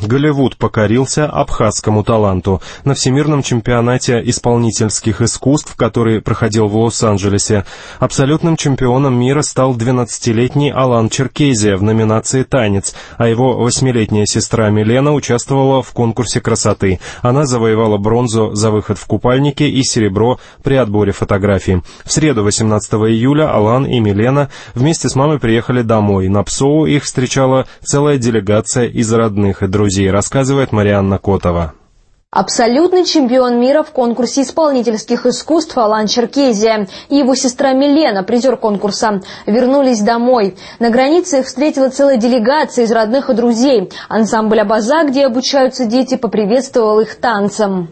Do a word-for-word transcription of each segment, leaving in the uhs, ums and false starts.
Голливуд покорился абхазскому таланту. На Всемирном чемпионате исполнительских искусств, который проходил в Лос-Анджелесе, абсолютным чемпионом мира стал двенадцатилетний Алан Черкезия в номинации «Танец», а его восьмилетняя сестра Милена участвовала в конкурсе красоты. Она завоевала бронзу за выход в купальнике и серебро при отборе фотографий. В среду, восемнадцатого июля, Алан и Милена вместе с мамой приехали домой. На ПСОУ их встречала целая делегация из родных и друзей, рассказывает Марианна Котова. Абсолютный чемпион мира в конкурсе исполнительских искусств Алан Черкезия и его сестра Милена, призер конкурса, вернулись домой. На границе их встретила целая делегация из родных и друзей. Ансамбль «Абаза», где обучаются дети, поприветствовал их танцем.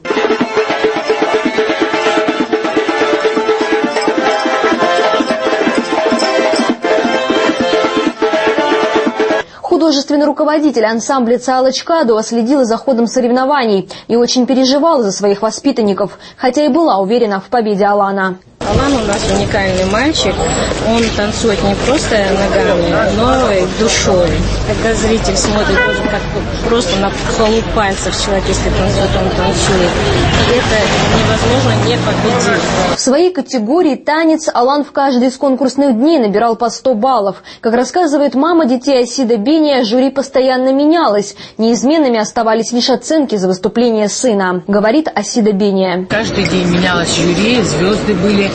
Художественный руководитель ансамбля Цаала Чкадова следила за ходом соревнований и очень переживала за своих воспитанников, хотя и была уверена в победе Алана. Алан у нас уникальный мальчик, он танцует не просто ногами, но и душой. Когда зритель смотрит, как просто на холу пальцев человек, если танцует, он танцует. И это невозможно не победить. В своей категории «Танец» Алан в каждый из конкурсных дней набирал по сто баллов. Как рассказывает мама детей Асида Бения, жюри постоянно менялось. Неизменными оставались лишь оценки за выступление сына, говорит Асида Бения. Каждый день менялось жюри, звезды были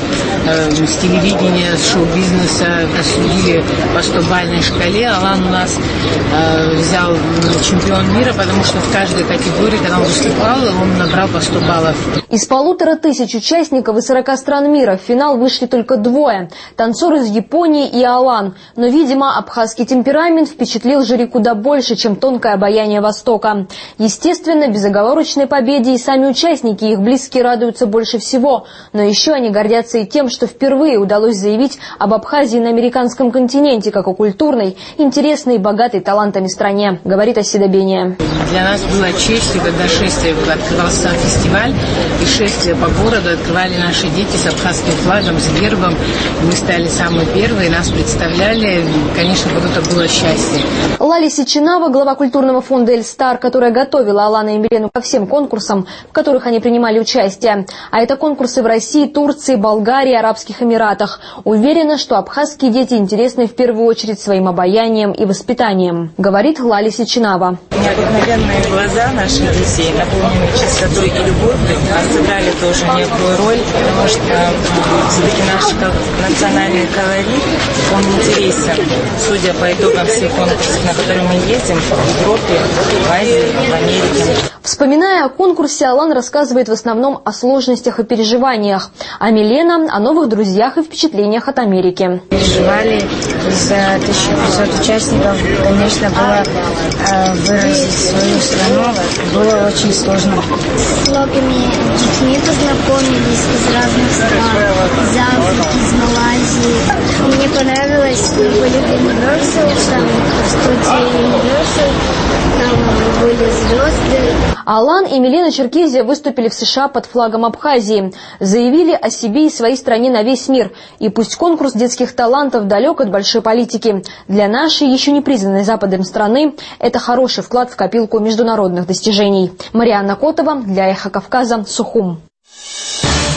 с телевидения, с шоу-бизнеса, судили по стобальной шкале. Алан у нас э, взял чемпион мира, потому что в каждой категории, когда он выступал, он набрал по сто баллов. Из полутора тысяч участников из сорока стран мира в финал вышли только двое – танцор из Японии и Алан. Но, видимо, абхазский темперамент впечатлил жюри куда больше, чем тонкое обаяние Востока. Естественно, безоговорочной победе и сами участники, их близкие, радуются больше всего. Но еще они гордятся и тем, что впервые удалось заявить об Абхазии на американском континенте как о культурной, интересной и богатой талантами стране, говорит Асида Бения. Для нас было честью, когда шествие открывался фестиваль, и шествие по городу открывали наши дети с абхазским флагом, с гербом. Мы стали самые первые, нас представляли. Конечно, вот это было счастье. Лали Сичинава, глава культурного фонда «Эльстар», которая готовила Алана и Милену ко всем конкурсам, в которых они принимали участие. А это конкурсы в России, Турции, Болгарии, Арабских Эмиратах. Уверена, что абхазские дети интересны в первую очередь своим обаянием и воспитанием, говорит Лали Сичинава. Необыкновенные глаза наших детей, наполненные чистотой и любовью, сыграли тоже некую роль, потому что все-таки наш национальный колорит, он интересен. Судя по итогам всех конкурсов, на которые мы ездим, в Европе, в Азии, в Америке. Вспоминая о конкурсе, Алан рассказывает в основном о сложностях и переживаниях, а Милена – о новых друзьях и впечатлениях от Америки. Переживали за тысячу пятьсот участников, конечно, было э, выразить свою страну, было очень сложно. С многими детьми познакомились из разных стран, из Африки, из Малайзии. Мне понравилось, мы были в Universal, там в студии Universal, там были звезды. Алан и Милена Черкезия выступили в США под флагом Абхазии, заявили о себе и своей стране на весь мир. И пусть конкурс детских талантов далек от большой политики, для нашей, еще не признанной Западом страны, это хороший вклад в копилку международных достижений. Марианна Котова для Эхо Кавказа, Сухум.